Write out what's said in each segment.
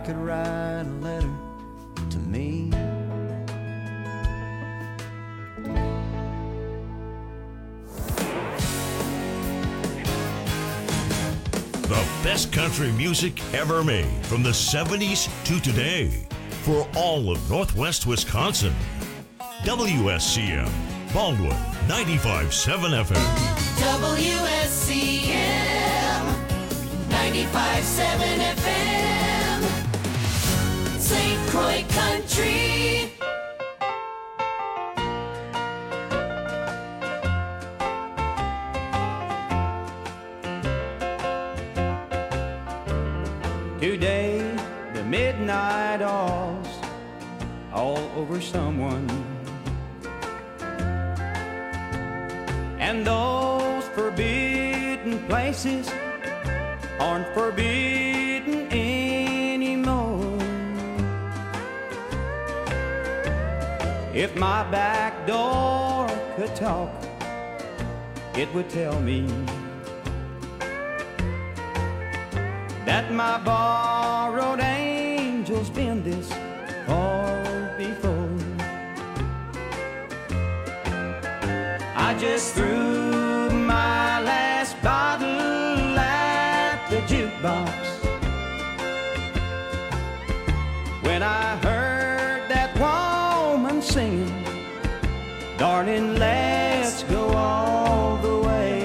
could write a letter to me. The best country music ever made from the 70s to today for all of Northwest Wisconsin. WSCM, Baldwin, 95.7 FM. WSCM, 95.7 FM, St. Croix Country. Today, the midnight all's all over someone, and those forbidden places aren't forbidden anymore. If my back door could talk, it would tell me that my borrowed angel's been this far before. I just threw my last bottle at the jukebox when I heard that woman singing, "Darling, let's go all the way."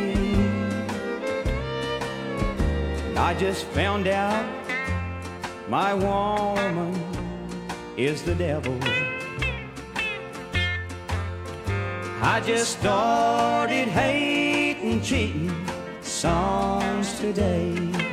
I just found out my woman is the devil. I just started hating, cheating songs today.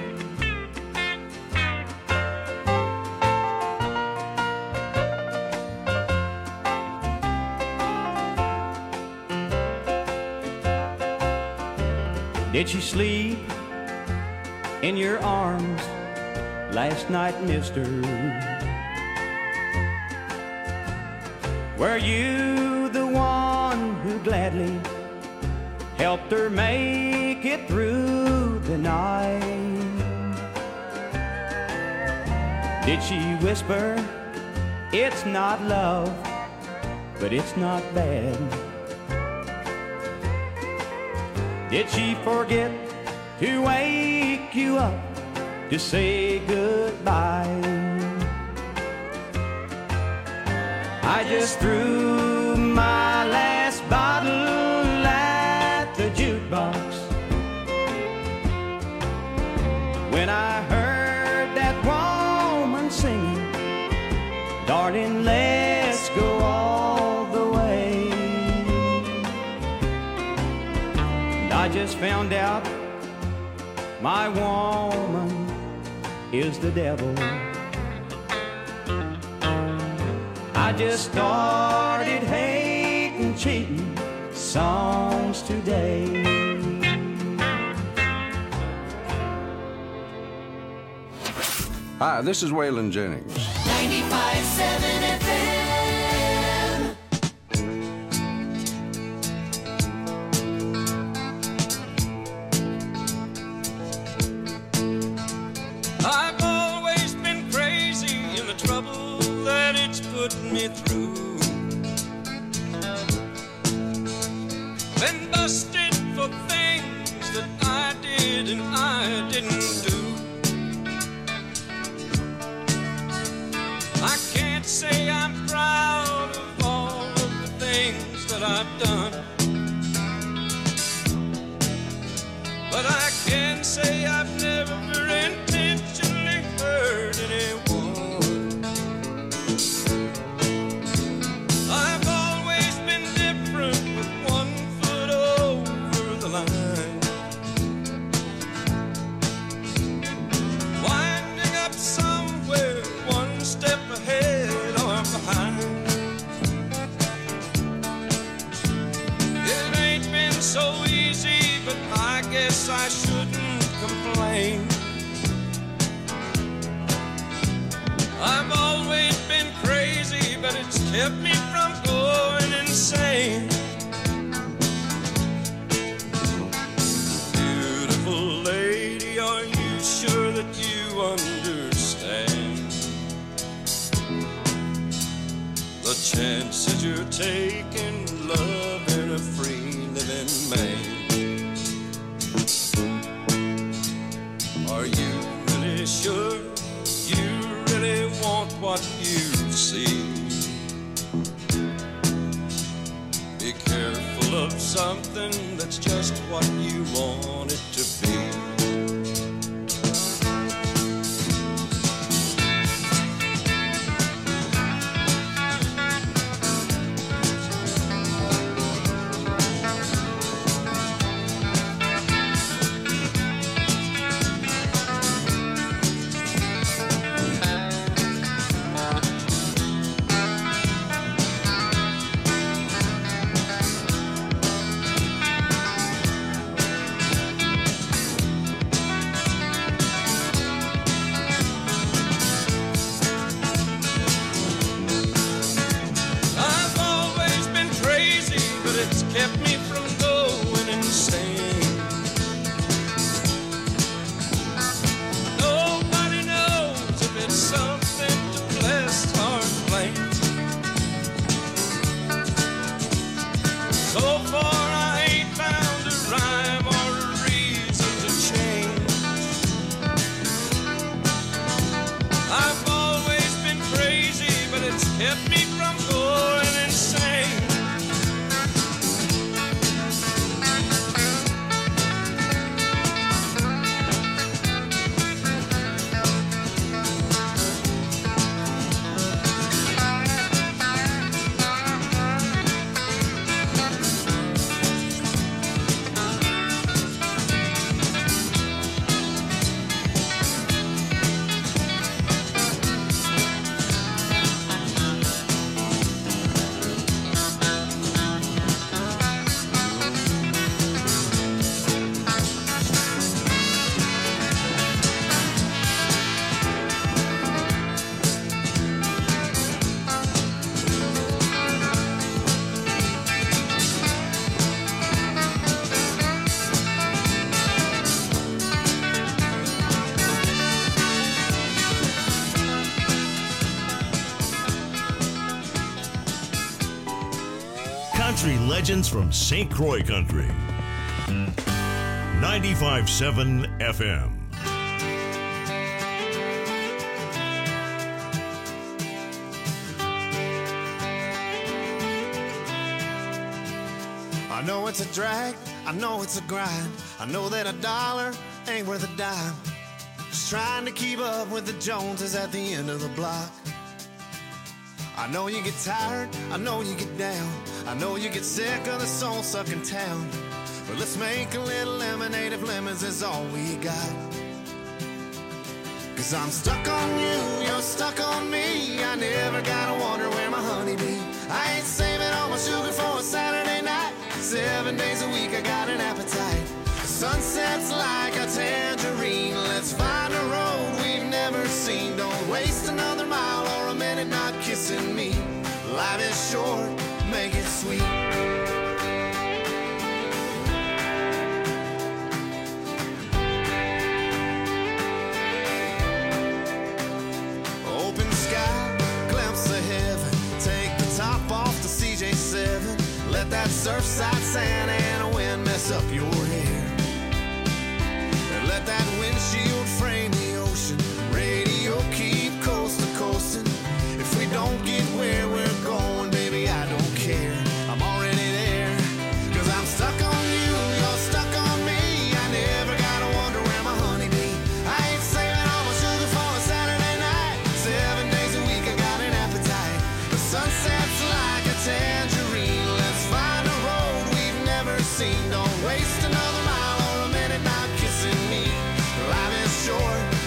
Did she sleep in your arms last night, mister? Were you the one who gladly helped her make it through the night? Did she whisper, "It's not love, but it's not bad"? Did she forget to wake you up to say goodbye? I just threw my last bottle at the jukebox when I heard that woman singing, "Darling, let's go all the way." And I just found out my woman is the devil. I just started hating, cheating songs today. Hi, this is Waylon Jennings. 95.7 FM. I've always been crazy in the trouble that it's put me through. Been busted for things that I did and I didn't do. I can't say I'm proud of all of the things that I've done, but I can say I've never intentionally hurt anyone. I've always been different with 1 foot over the line, winding up somewhere 1 step ahead or behind. It ain't been so easy, but I guess I shouldn't complain. I've always been crazy, but it's kept me from going insane. Beautiful lady, are you sure that you understand? chances you're taking, loving a free living man. Are you really sure you really want what you see? Be careful of something that's just what you want it to be. Country legends from St. Croix Country. 95.7 FM. I know it's a drag, I know it's a grind, I know that a dollar ain't worth a dime. Just trying to keep up with the Joneses at the end of the block. I know you get tired, I know you get down, I know you get sick of the soul-sucking town. But let's make a little lemonade if lemons is all we got. Cause I'm stuck on you, you're stuck on me. I never gotta wonder where my honey be. I ain't saving all my sugar for a Saturday night. 7 days a week I got an appetite. The sunset's like a tangerine. Let's find a road we've never seen. Don't waste another mile or a minute not kissing me. Life is short, make it sweet. Open sky, glimpse of heaven. Take the top off the CJ7. Let that surfside sand and a wind mess up your hair. And let that windshield frame the ocean. Radio keep coast to coasting. If we don't get where we're going, baby, I don't care. I'm already there. Cause I'm stuck on you, you're stuck on me. I never gotta wonder where my honey be. I ain't saving all my sugar for a Saturday night. 7 days a week I got an appetite. The sunset's like a tangerine. Let's find a road we've never seen. Don't waste another mile or a minute not kissing me. Life is short,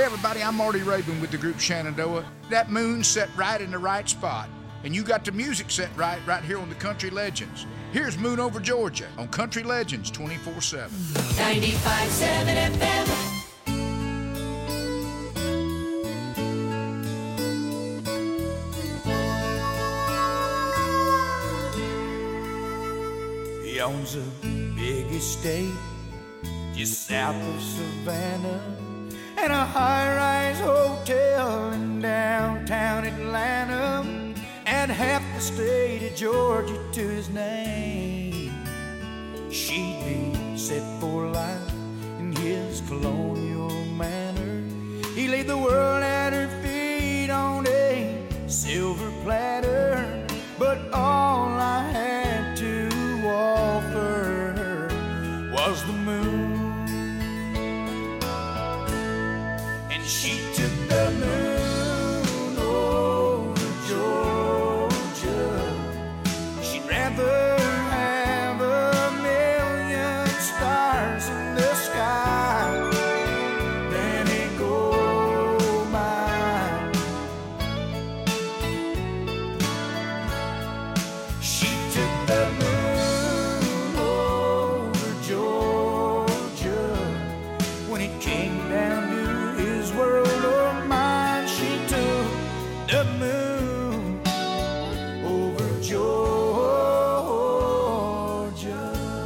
everybody, I'm Marty Raven with the group Shenandoah. That moon's set right in the right spot, and you got the music set right here on the Country Legends. Here's Moon Over Georgia on Country Legends 24/7. 95.7 FM. He owns a big estate just south of Savannah and a high-rise hotel in downtown Atlanta and half the state of Georgia to his name. She'd be set for life in his colonial manor. He laid the world at her feet on a silver platter, but all I had to offer her was the moon. And she took the moon over Georgia. She'd rather have a million stars in the sky than a gold mine. She took the moon over Georgia. When it came down to his world or mine, she took the moon over Georgia.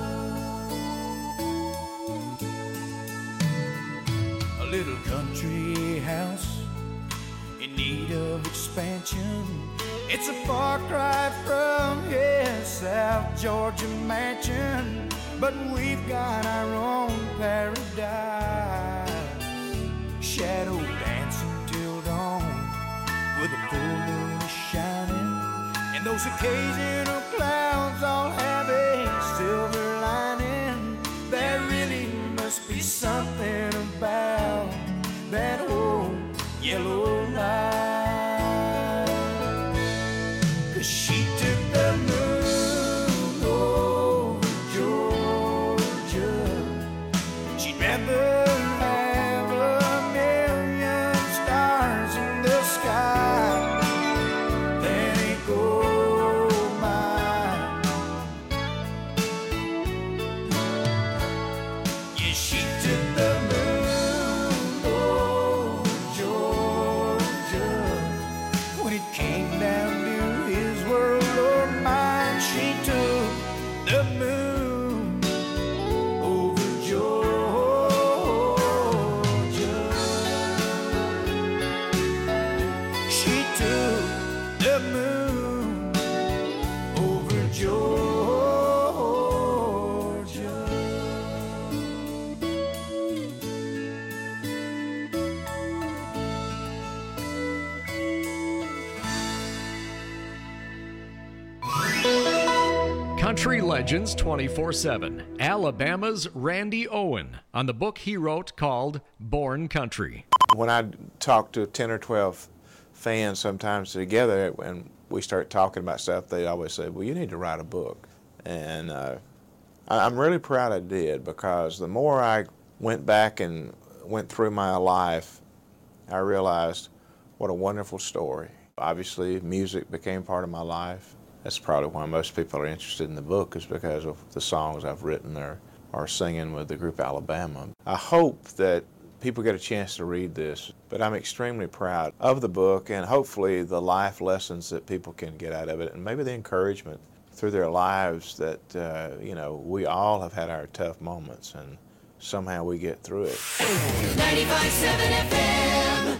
A little country house in need of expansion. It's a far cry from his South Georgia mansion, but we've got our own paradise. Shadow dancing till dawn with a full moon shining, and those occasional clouds all have a silver lining. There really must be something about that old yellow light. 'Cause she took the moon over Georgia. She'd rather have a million stars in the sky than a gold mine. Yeah, she took the moon over Georgia. When it came down to his world or mine, she took the moon over Georgia. She took the moon over Georgia. Country Legends 24/7. Alabama's Randy Owen on the book he wrote called Born Country. When I talk to 10 or 12 fans sometimes together and we start talking about stuff, they always say, well, you need to write a book. And I'm really proud I did, because the more I went back and went through my life, I realized what a wonderful story. Obviously, music became part of my life. That's probably why most people are interested in the book, is because of the songs I've written or singing with the group Alabama. I hope that people get a chance to read this, but I'm extremely proud of the book and hopefully the life lessons that people can get out of it, and maybe the encouragement through their lives that, we all have had our tough moments and somehow we get through it. 95.7 FM.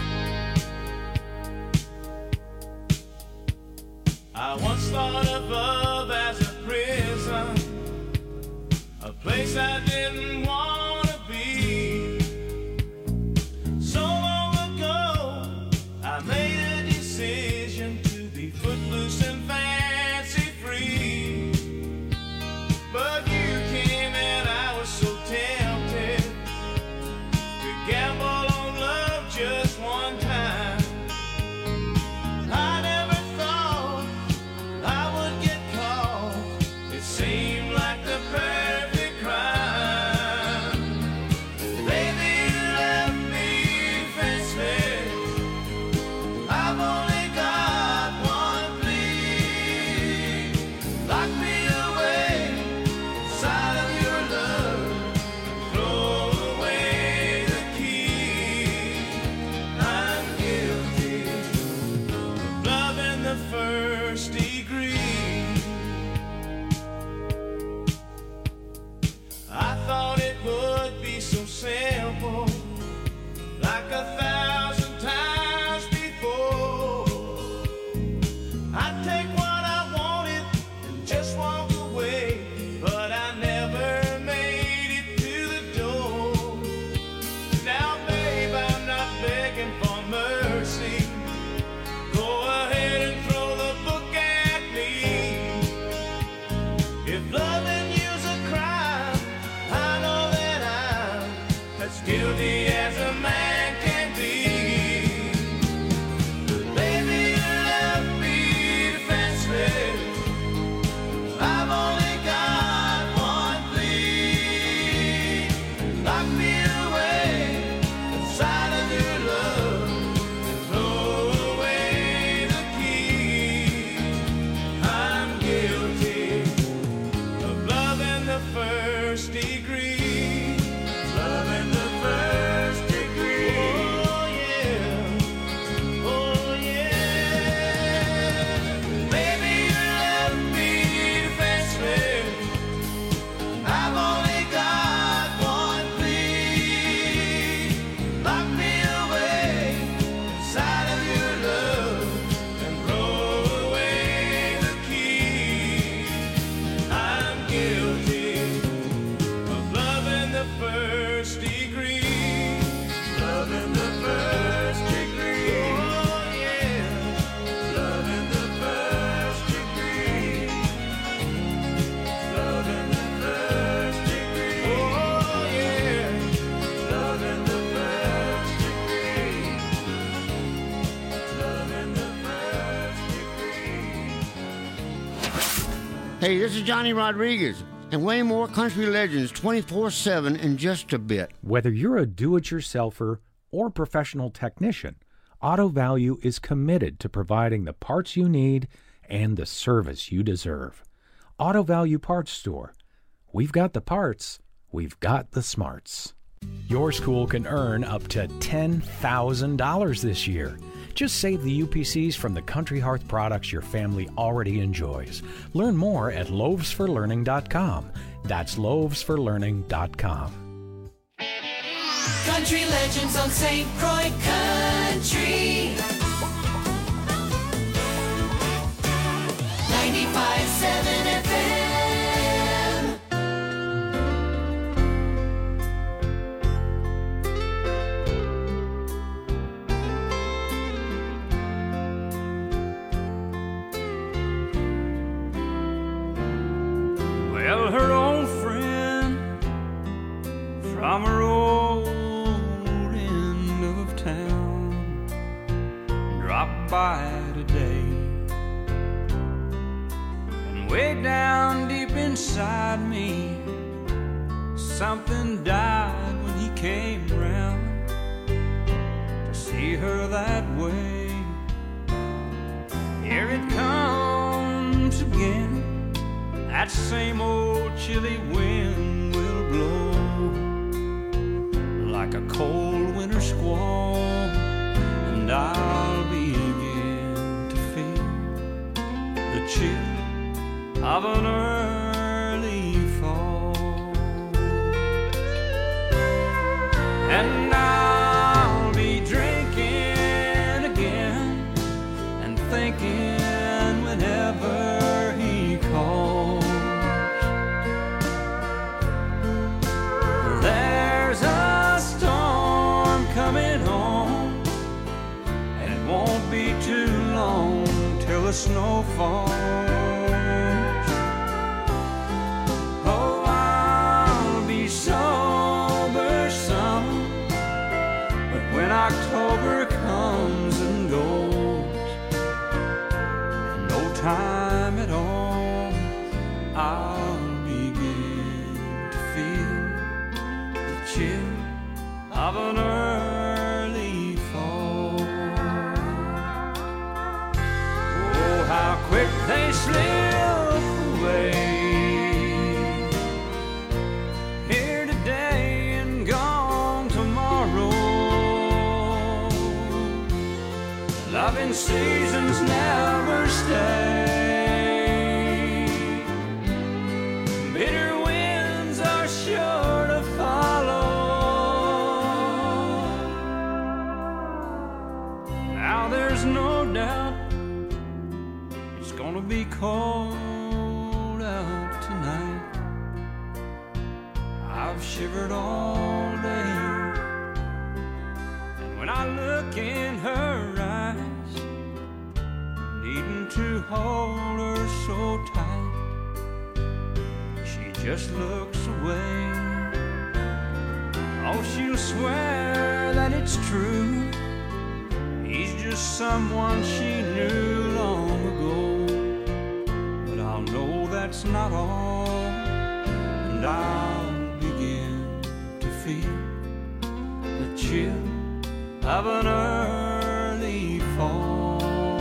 I once thought of love as a prison, a place I didn't want to be. So long ago, I made a decision to be footloose and fancy free. But you came and I was so tempted to gamble on love just one time. I never thought I would get caught. It seemed like the perfect crime. the first degree. I thought it would be so simple, like 1,000 times before. I'd take what I wanted and just walk away, but I never made it to the door. Now, babe, I'm not begging for mercy. Go ahead and throw the book at me. If loving you's a crime, I know that I'm as guilty as a man can be. But baby, you left me defenseless. I've only got one plea. Lock me away inside of your love and throw away the key. I'm guilty of loving the first degree. Loving the first degree. Oh yeah. Oh yeah. Baby, you left me defenseless. I've only got one plea. Lock me away inside of your love and throw away the key. I'm guilty of loving the first degree. Loving the first degree. Oh yeah. Loving the first degree. Loving the first degree. Oh yeah. Loving the first degree. Loving the first degree. Hey, this is Johnny Rodriguez, and way more country legends 24/7 in just a bit. Whether you're a do-it-yourselfer or professional technician, Auto Value is committed to providing the parts you need and the service you deserve. Auto Value Parts Store. We've got the parts, we've got the smarts. Your school can earn up to $10,000 this year. Just save the UPCs from the Country Hearth products your family already enjoys. Learn more at loavesforlearning.com. That's loavesforlearning.com. Country Legends on St. Croix Country. 95.7 FM. Well, her old friend from her old end of town dropped by today, and way down deep inside me something died when he came round. To see her that way, here it comes again. That same old chilly wind will blow like a cold winter squall, and I'll begin to feel the chill of an early fall. And I'll be drinking again and thinking whenever he calls, there's a storm coming on, and it won't be too long till the snow falls. Oh, I'll be sober some, but when October comes and goes, in no time at all, I'll begin to feel the chill of an early fall. Oh, how quick they slip away, here today and gone tomorrow. Loving seasons never gonna be cold out tonight. I've shivered all day, and when I look in her eyes, needing to hold her so tight, she just looks away. Oh, she'll swear that it's true, he's just someone she knew long ago. But I'll know that's not all, and I'll begin to feel the chill of an early fall.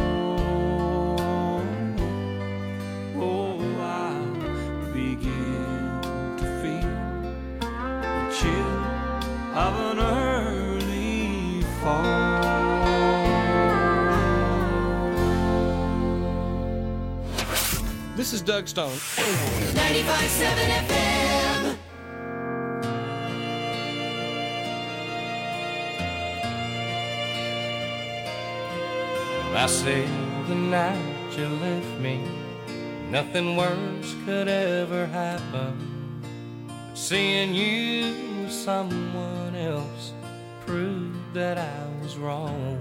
Oh, I'll begin to feel the chill of an early fall. This is Doug Stone. 95.7 FM. I say the night you left me, nothing worse could ever happen. But seeing you with someone else proved that I was wrong.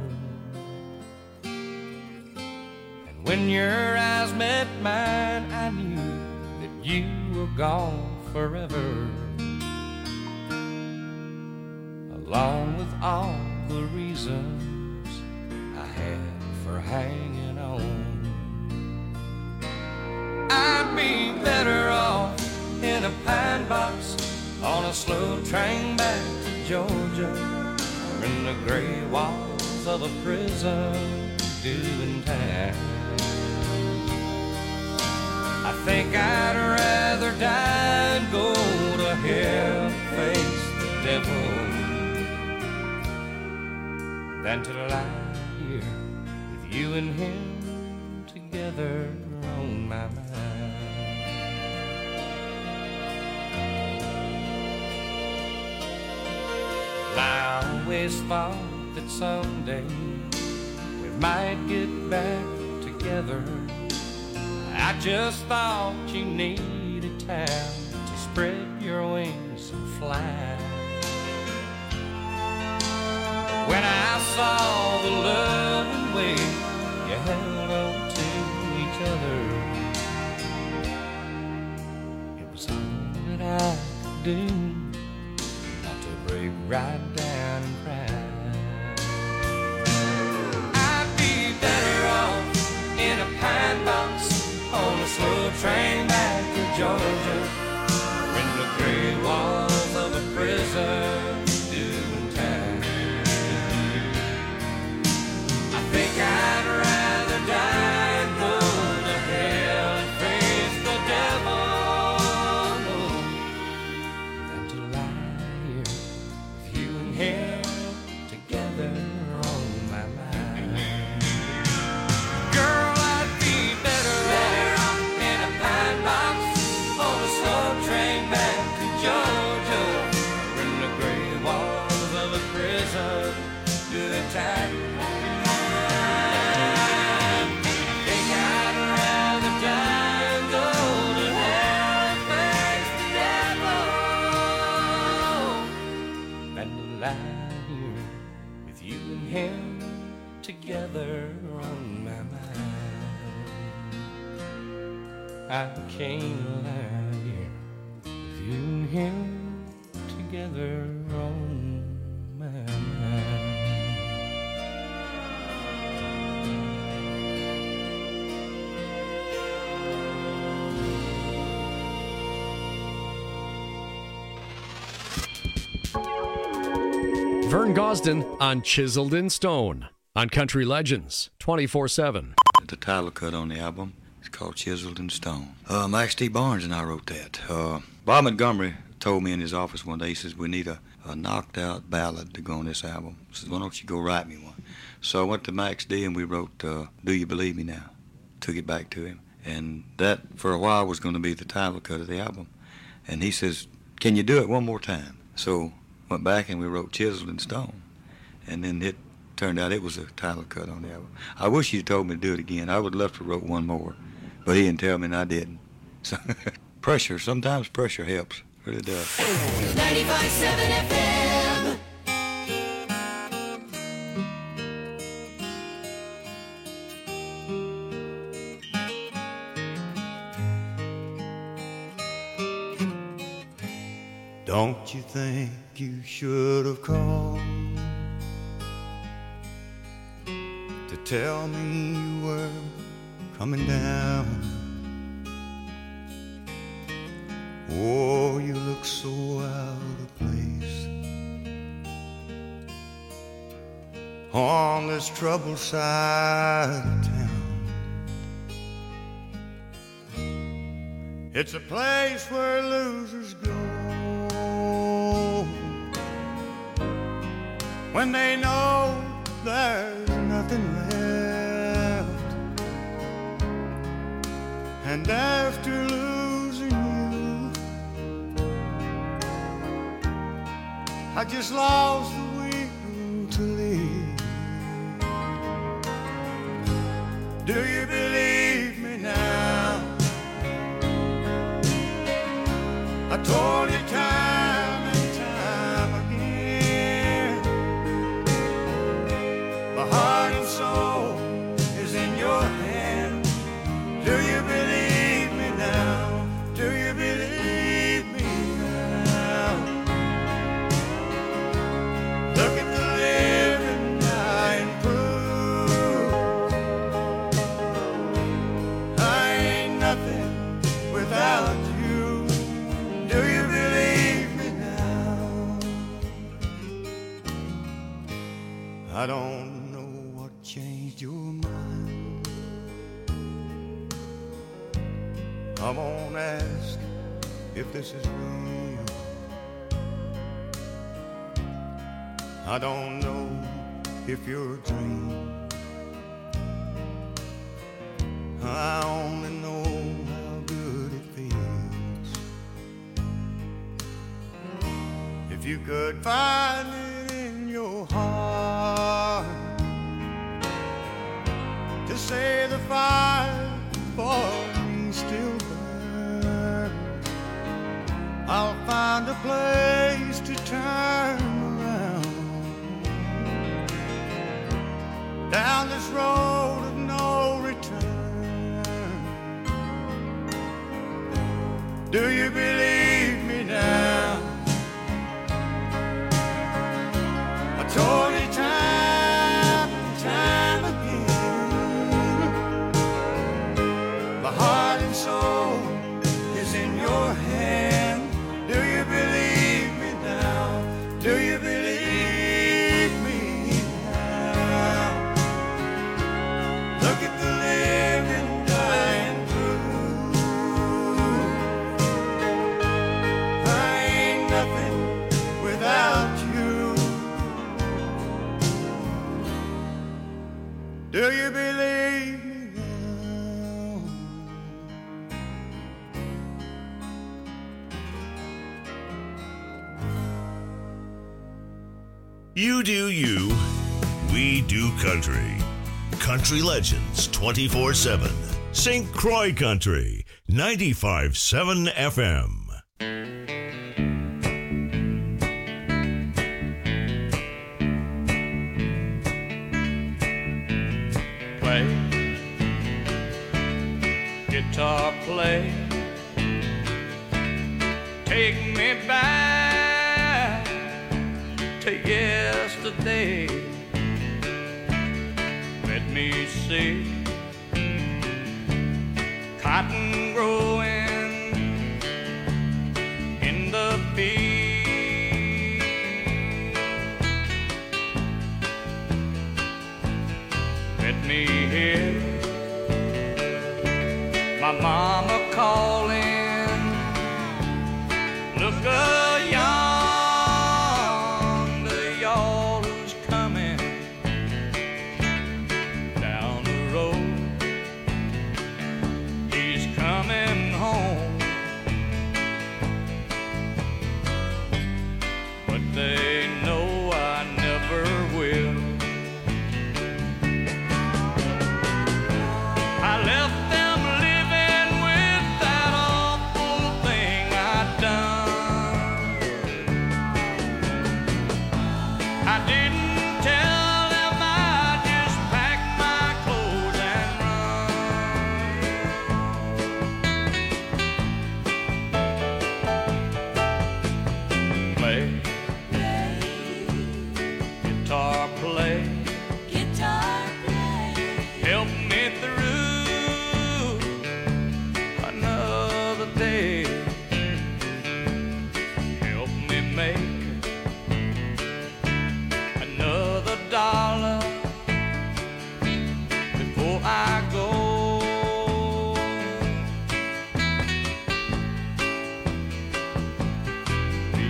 And when your eyes met mine, I knew that you were gone forever, along with all the reasons I had for hanging on. I'd be better off in a pine box on a slow train back to Georgia, or in the gray walls of a prison doing time. I think I'd rather die and go to hell and face the devil than to lie here with you and him together on my mind. I always thought that someday we might get back together. I just thought you needed time to spread your wings and fly. When I saw the loving way you held on to each other, it was all that I could do not to break right down and cry. I'd be better off in a pine box on a slow train back to Georgia, or in the gray walls of a prison doing time. I think I'd rather die and go to hell and face the devil than to lie here with you and him together on my mind. Girl, I'd be better off in a pine box on a slow train back to Georgia, or in the gray walls of a prison doing time. Him together on my mind. I can't lie here with you and him together on my mind. Vern Gosden on Chiseled in Stone on Country Legends 24/7. The title cut on the album is called Chiseled in Stone. Max T. Barnes and I wrote that. Bob Montgomery told me in his office one day, he says, we need a knocked out ballad to go on this album. He says, why don't you go write me one? So I went to Max D and we wrote Do You Believe Me Now? Took it back to him. And that, for a while, was going to be the title cut of the album. And he says, can you do it one more time? So went back and we wrote Chiseled in Stone. And then it turned out it was a title cut on the album. I wish you'd told me to do it again. I would love to wrote one more. But he didn't tell me and I didn't. So pressure, sometimes pressure helps. Really does. 95.7 FM. Don't you think you should have called to tell me you were coming down? Oh, you look so out of place on this troubled side of town. It's a place where losers go when they know there's nothing left. And after losing you, I just lost the will to live. Do you believe me now? I told you time and time again, my heart and soul is in your hand. Do you believe me now? Do you believe me now? Look at the living dying proof. I ain't nothing without you. Do you believe me now? I don't know what changed your mind. I won't ask if this is real. I don't know if you're a dream. I only know how good it feels. If you could find it in your heart to say the fire for me still burns, I'll find a place to turn around down this road of no return. Do you believe me now? I told you time and time again, my heart and soul is in your hand. Do you believe me now? Do you believe me now? Look at the living dying proof. I ain't nothing without you. Do you believe me now? You do you, we do country. Country Legends 24/7. St. Croix Country 95.7 FM. Play, guitar play, take me back to yesterday. Let me see cotton growing in the field. Let me hear my mama calling. Look yonder, y'all who's coming down the road. He's coming home. But they know I never will. I left them living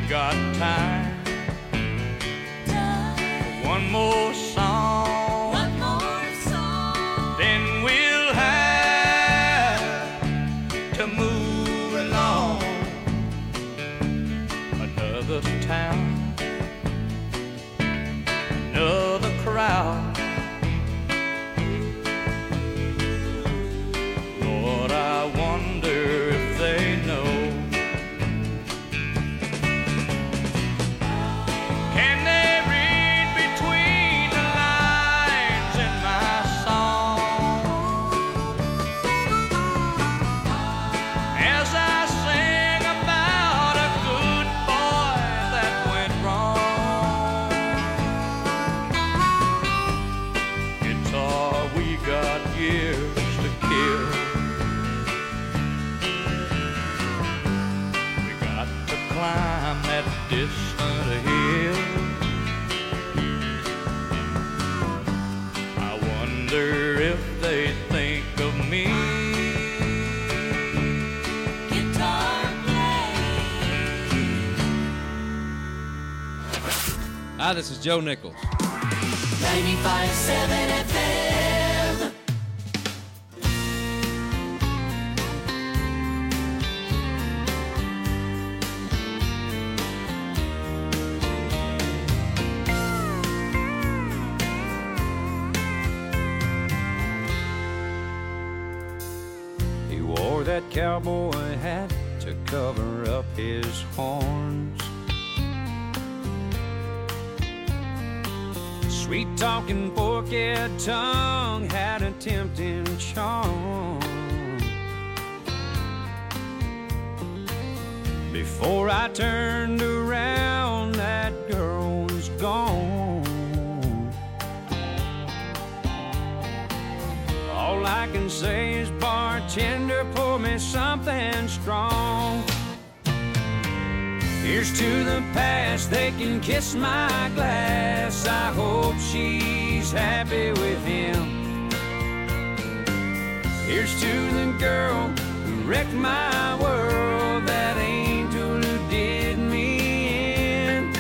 got time. One more song. One more song. Then we'll have to move along. Another town, another crowd. Lord, I wonder if they know. Can they read between the lines in my song? As I sing about a good boy that went wrong. Guitar, we got years to kill. We got to climb that distant hill. I wonder if they think of me. Guitar play. Hi, this is Joe Nichols. 95.7 FM. He wore that cowboy hat to cover up his horns. Sweet-talking fork-head tongue had a tempting charm. Before I turned around, that girl was gone. All I can say is, bartender, pour me something strong. Here's to the past, they can kiss my glass. I hope she's happy with him. Here's to the girl who wrecked my world, that angel who did me in.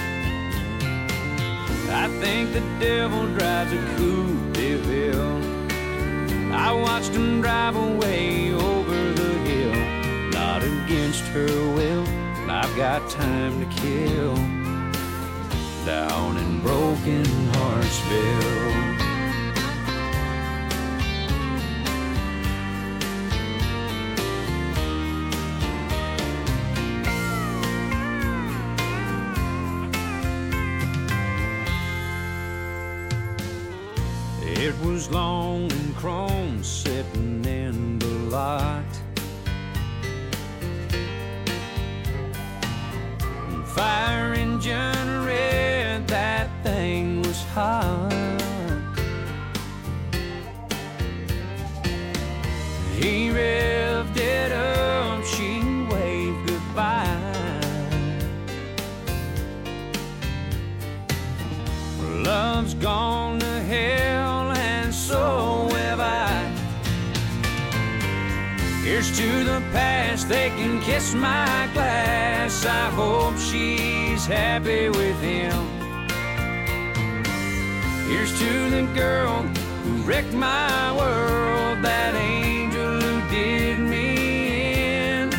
I think the devil drives a Coupe de Ville. I watched him drive away over the hill, not against her will. I've got time to kill down in Broken Heartsville. It was long and chrome sitting in the lot. Fire engine red, that thing was hot. He revved it up, she waved goodbye. Love's gone to hell and so have I. Here's to the past, they can kiss my glass. I hope she's happy with him. Here's to the girl who wrecked my world, that angel who did me in.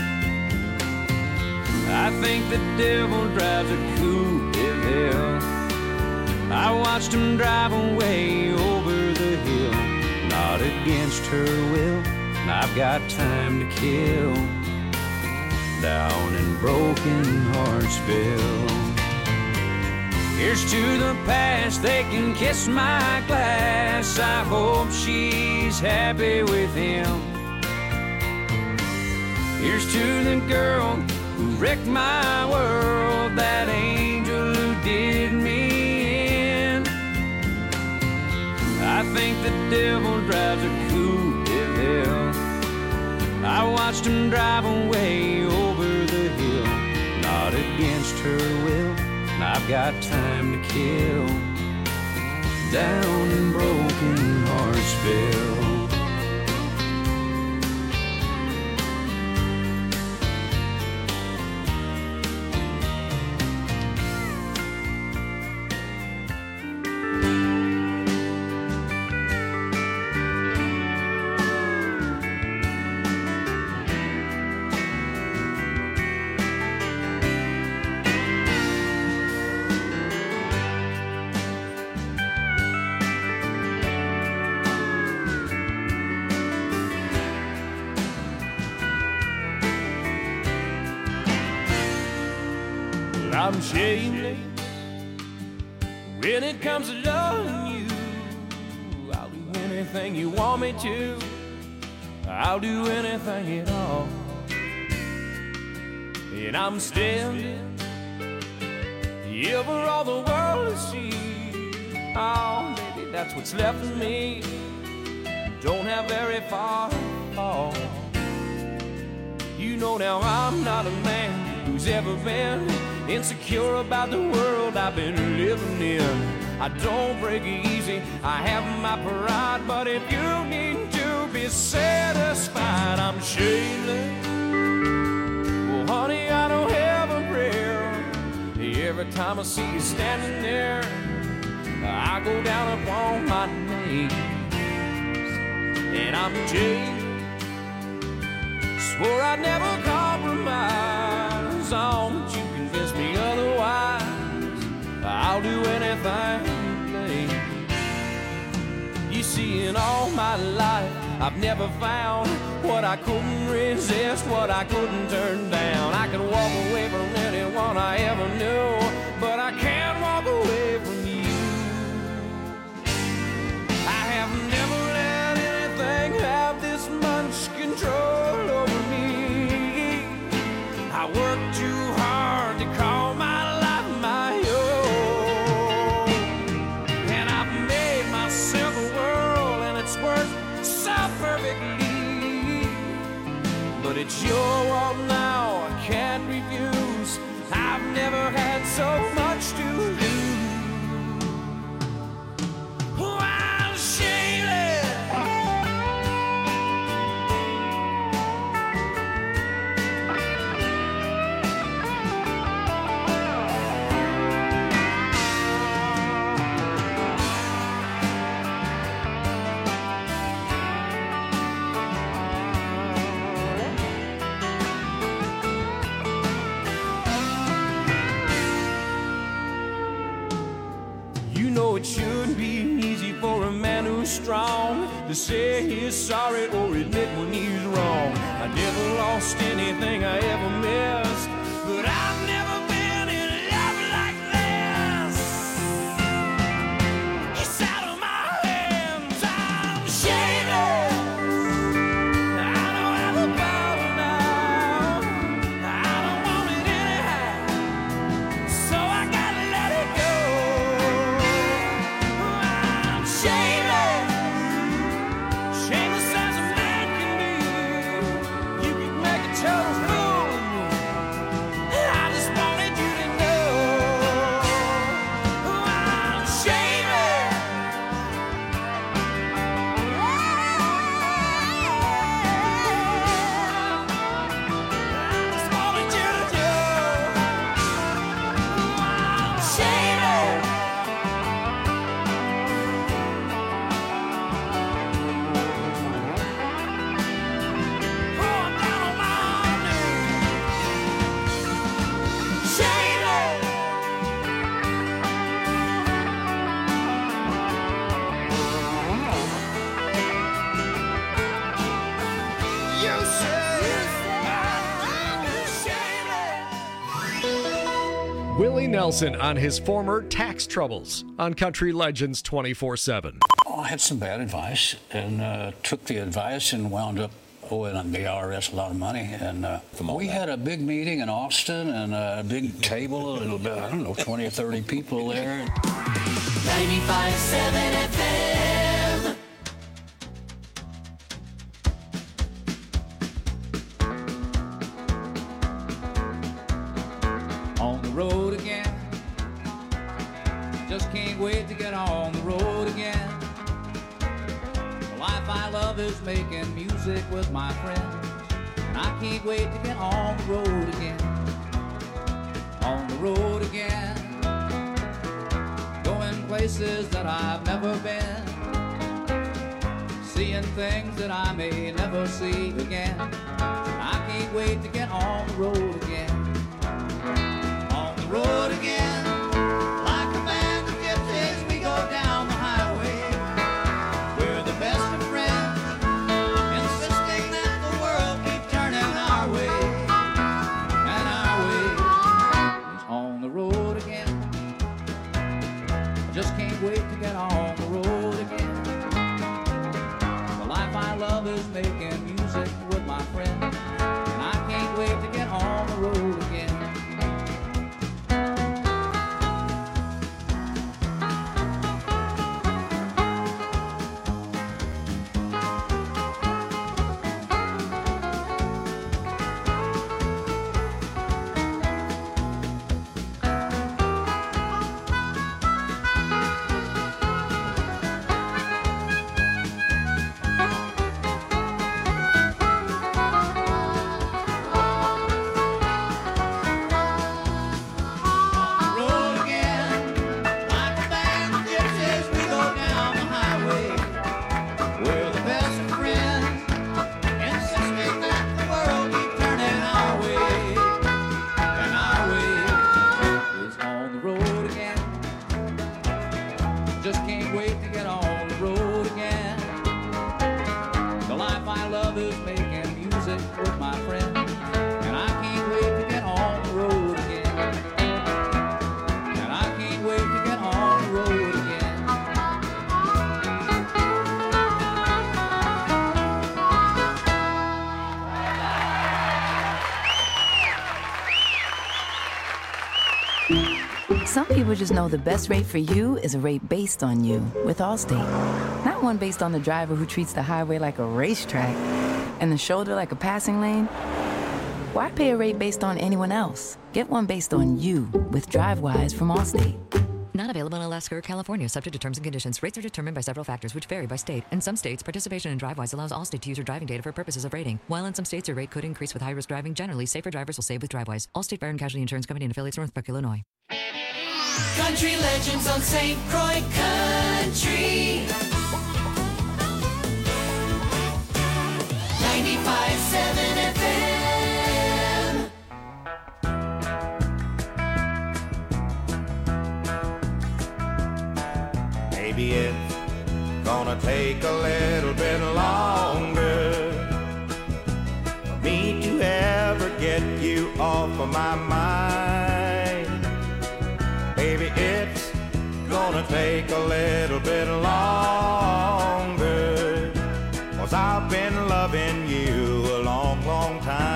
I think the devil drives a Coupe de Ville. I watched him drive away over the hill, not against her will. I've got time to kill down in Broken Heartsville. Here's to the past, they can kiss my glass. I hope she's happy with him. Here's to the girl who wrecked my world, that angel who did me in. I think the devil drives a Coupe de Ville. I watched him drive away over the hill, not against her will. I've got time to kill down in Broken Heartsville. I'm shameless when it comes to loving you. I'll do anything you want me to. I'll do anything at all. And I'm standing here for all the world to see. Oh, baby, that's what's left of me. Don't have very far to fall. You know now I'm not a man who's ever been insecure about the world I've been living in. I don't break easy, I have my pride, but if you need to be satisfied, I'm shameless. Well, honey, I don't have a prayer. Every time I see you standing there, I go down upon my knees. And I'm jaded, swore I'd never compromise. Oh, but you convinced me otherwise. I'll do anything you please. You see, in all my life, I've never found what I couldn't resist, what I couldn't turn down. I can walk away from anyone I ever knew, but I can't walk away from you. I have never let anything have this much control over me. I worked too hard to call my life my own, and I've made myself a world, and it's worked so perfectly. But it's your world now, I can't refuse. I've never had so much to lose. Oh, I'm shameless. It shouldn't be easy for a man who's strong to say he's sorry or admit when he's wrong. I never lost anything I ever missed, but I've never been in love like this. It's out of my hands, I'm shameless. I don't have a power now, I don't want it anyhow, so I gotta let it go. Shameless as a man can be. You can make a total fool of me. I just wanted you to know I'm shameless. I just wanted you to know I'm shameless. Willie Nelson on his former tax troubles on Country Legends 24/7. Oh, I had some bad advice and took the advice and wound up owing the IRS a lot of money. And we had a big meeting in Austin and a big table, I don't know, 20 or 30 people there. 95.7 FM. On the road again. Just can't wait to get on the road again. The life I love is making music with my friends, and I can't wait to get on the road again. On the road again. Going places that I've never been, seeing things that I may never see again. I can't wait to get on the road again. On the road again. Like a band of gypsies, we go down the highway. We're the best of friends, insisting that the world keep turning our way. And our way is on the road. road, my friend, and I can't wait to get on the road again. And I can't wait to get on the road again. Some people just know the best rate for you is a rate based on you with Allstate. Not one based on the driver who treats the highway like a racetrack and the shoulder like a passing lane. Why pay a rate based on anyone else? Get one based on you with DriveWise from Allstate. Not available in Alaska or California, subject to terms and conditions. Rates are determined by several factors, which vary by state. In some states, participation in DriveWise allows Allstate to use your driving data for purposes of rating. While in some states, your rate could increase with high-risk driving. Generally, safer drivers will save with DriveWise. Allstate Fire and Casualty Insurance Company and affiliates, Northbrook, Illinois. Country legends on St. Croix Country. 95.7 FM. Maybe it's gonna take a little bit longer for me to ever get you off of my mind. Baby, it's gonna take a little bit longer, 'cause I've been loving you a long, long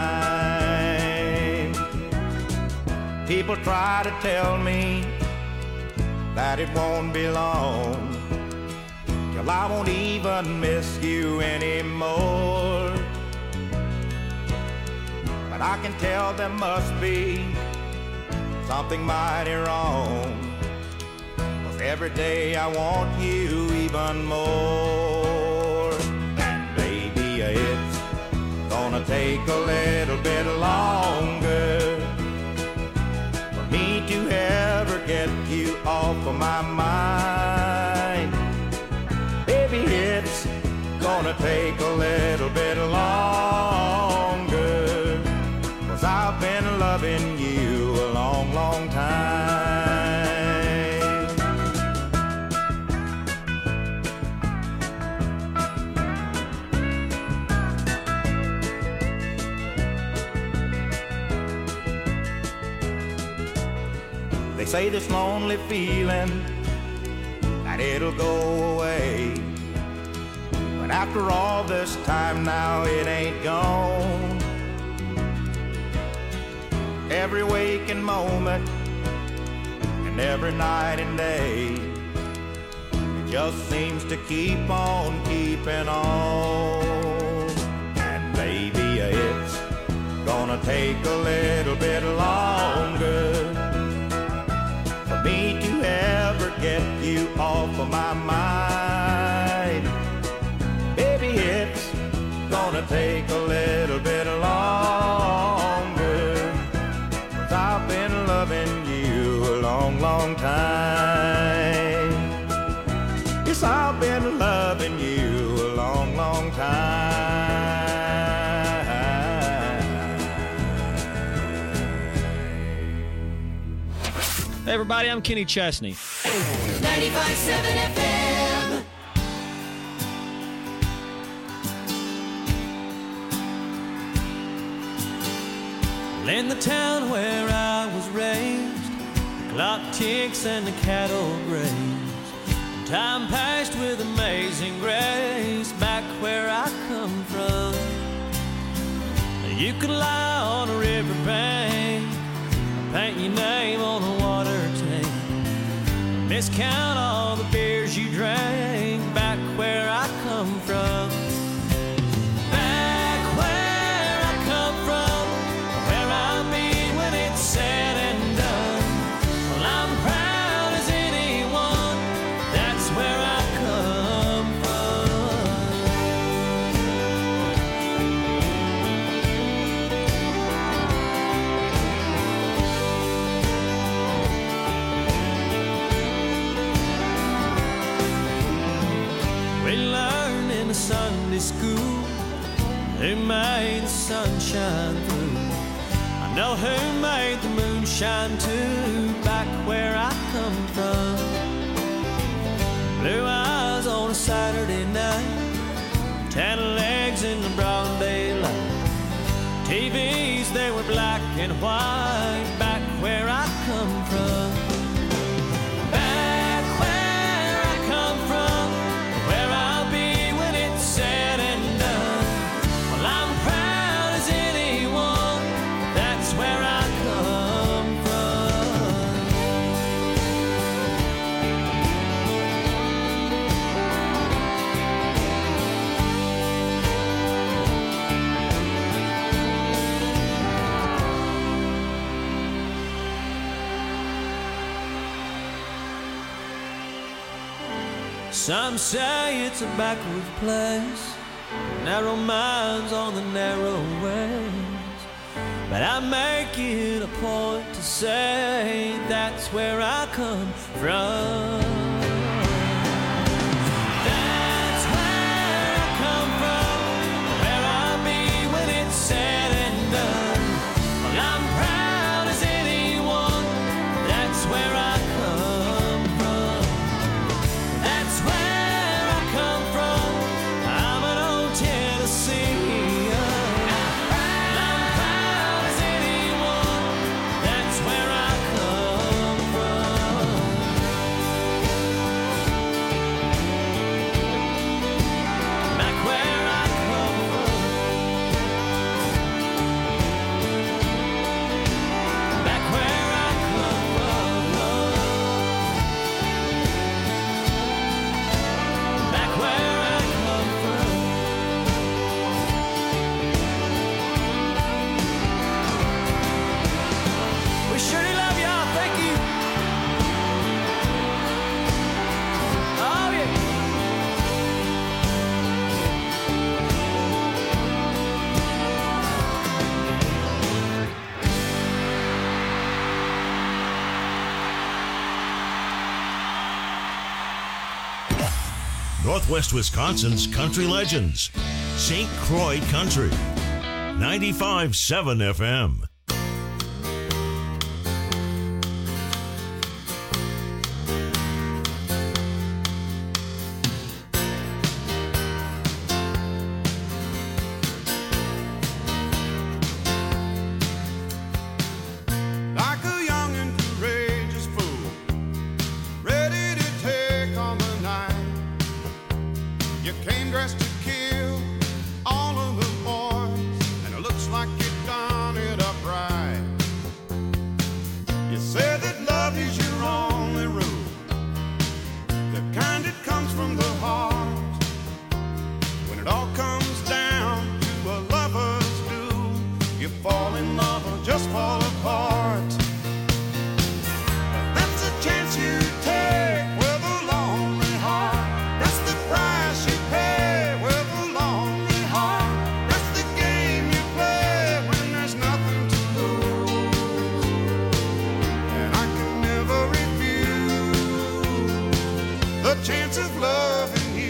time. People try to tell me that it won't be long till I won't even miss you anymore. But I can tell there must be something mighty wrong, 'cause every day I want you even more. And baby, it's gonna take a little bit longer for me to ever get you off of my mind. Baby, it's gonna take a little bit longer, 'cause I've been loving you a long, long time. They say this lonely feeling, that it'll go away, but after all this time now it ain't gone. Every waking moment and every night and day, it just seems to keep on keeping on. And baby, it's gonna take a little bit longer for me to ever get you off of my mind. Baby, it's gonna take a little bit longer, 'cause I've been loving you a long, long time. Yes, I've been loving you a long, long time. Hey everybody, I'm Kenny Chesney. 95.7 FM. In the town where I was raised, the clock ticks and the cattle graze. Time passed with amazing grace back where I come from. You could lie on a river bank, paint your name on a water tank, miscount all the beers you drank back where I come from. Back where I come from, where I'll be when it's said and done. Well, I'm proud as anyone, that's where I come Sunday school, who made the sunshine through. I know who made the moonshine too, back where I come from. Blue eyes on a Saturday night, tan legs in the broad daylight. TVs, they were black and white back where I come from. Back where I come from, where I'll be when it's said and done. Well, I'm proud as anyone, that's where I come Some say it's a backwards place, narrow minds on the narrow ways. But I make it a point to say that's where I come from. That's where I come from, where I'll be when it's said and done. Well, I'm proud as anyone, that's where I come from. That's where I come from, I'm an old Tennessean. I'm proud as anyone, that's where I come from. Back where I come from. Back where I come from. Back where I come from. We surely love y'all. Thank you. Oh, yeah. Northwest Wisconsin's Country Legends, St. Croix Country, 95.7 FM. Like a young and courageous fool, ready to take on the night. You came dressed to kill all of the boys, and it looks like you done it up right. You said that love is your only rule, the kind that comes from the heart. When it all comes down to a lover's duel, you fall in love or just fall apart. But that's a chance you take with a lonely heart. That's the price you pay with a lonely heart. That's the game you play when there's nothing to lose. And I can never refuse the chance of loving you.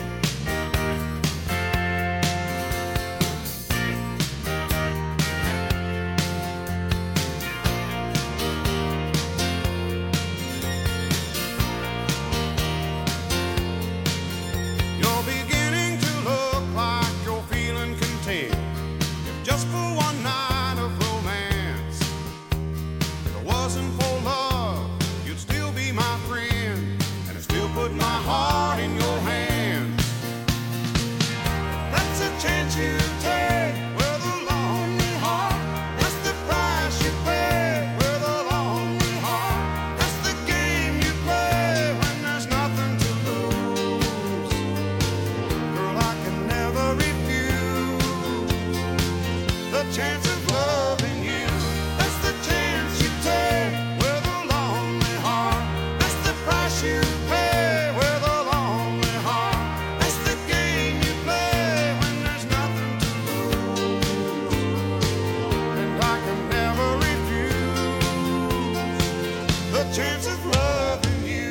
You're beginning to look like you're feeling content. If just for one night of romance. If it wasn't for love, you'd still be my friend, and I'd still put my heart in your hands. That's a chance you take with a lonely heart. That's the price you pay with a lonely heart. That's the game you play when there's nothing to lose. Girl, I can never refuse the chance of loving you. That's the chance you take with a lonely heart. That's the price you pay with a lonely heart. That's the game you play when there's nothing to lose. And I can never refuse the chance of loving you.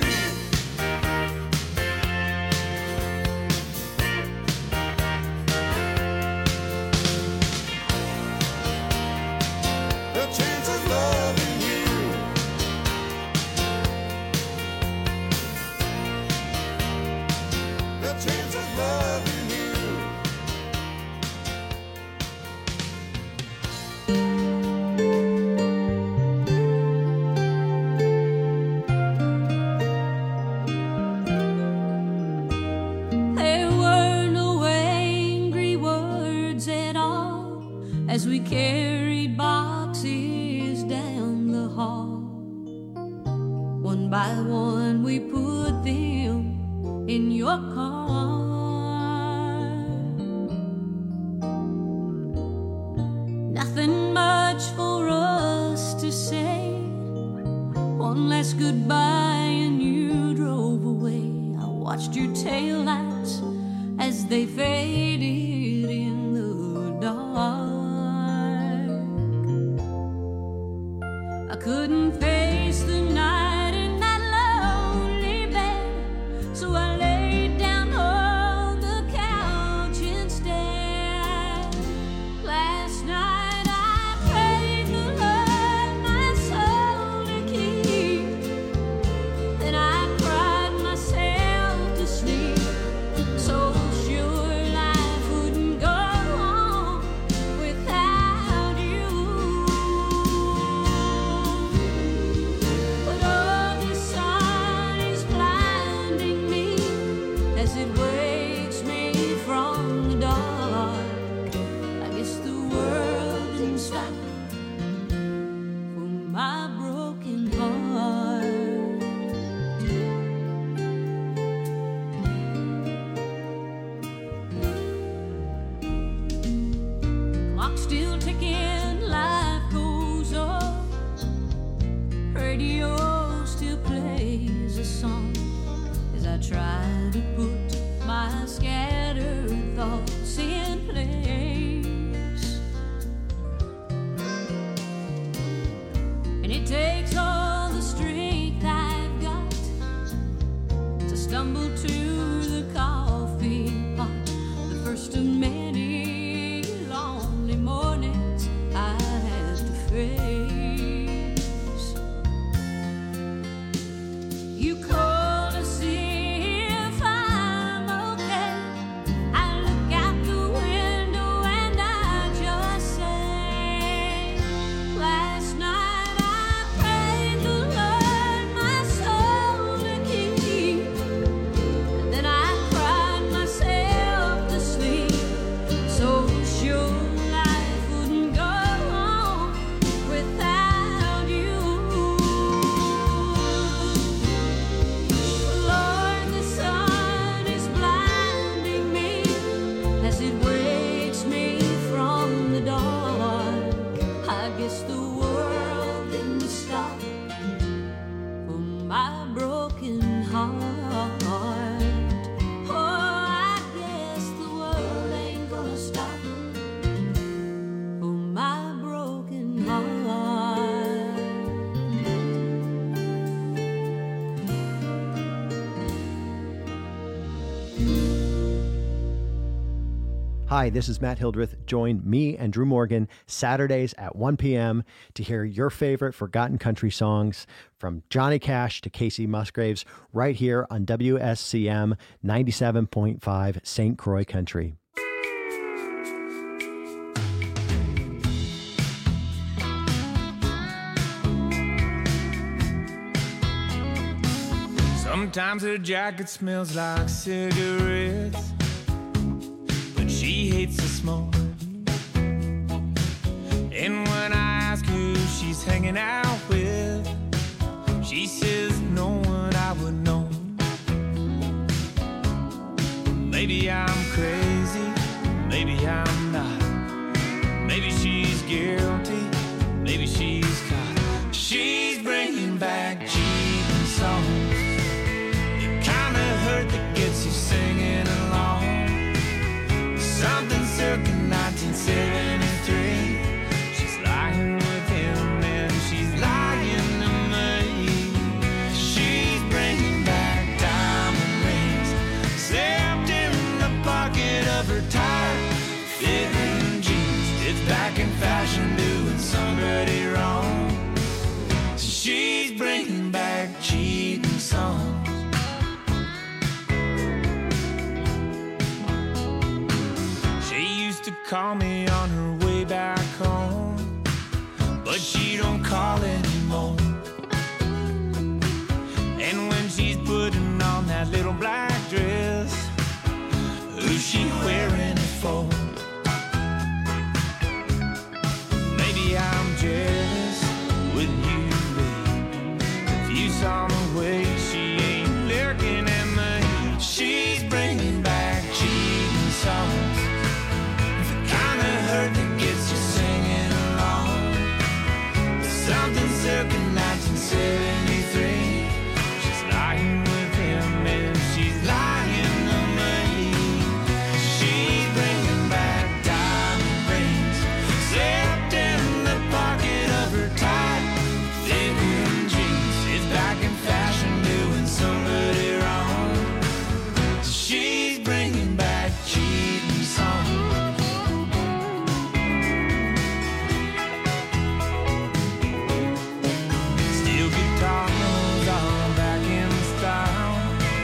as we carried boxes down the hall. One by one we put them in your car. Nothing much for us to say, one last goodbye and you drove away. I watched your taillights as they faded in the dark. I couldn't face the night in that lonely bed, so I laid down on the couch instead. Last night I prayed the Lord my soul to keep, then I cried myself to sleep. So sure life wouldn't go on without you. But oh, the sun is blinding me as it wakes me from the dark. I guess the world didn't stop for my broken heart. Clock still ticking, life goes on. Radio still plays a song as I try to put my scattered thoughts in place. And it takes all the strength I've got to stumble to the coffee pot, the first of many lonely mornings I have to face. You call to see if I'm okay. I look out the window and I just say, last night I prayed the Lord my soul to keep, and then I cried myself to sleep. So sure life wouldn't go on without you. Lord, the sun is blinding me as it wakes me from the dark. I guess the world didn't stop for my broken heart. Oh, I guess the world ain't gonna stop for my broken heart. Hi, this is Matt Hildreth. Join me and Drew Morgan Saturdays at 1 p.m. to hear your favorite forgotten country songs from Johnny Cash to Casey Musgraves right here on WSCM 97.5 St. Croix Country. Sometimes her jacket smells like cigarettes, but she hates the smoke. And when I ask who she's hanging out with, she says no one I would know. Maybe I'm crazy, maybe I'm not. Maybe she's guilty, maybe she's caught. She's bringing back cheating songs, the kind of hurt that gets you singing along. Something circa 1973. She's lying with him and she's lying to me. She's bringing back diamond rings, slipped in the pocket of her tight fitting jeans. It's back in fashion, doing somebody wrong. She's bringing back cheating songs. She used to call me on her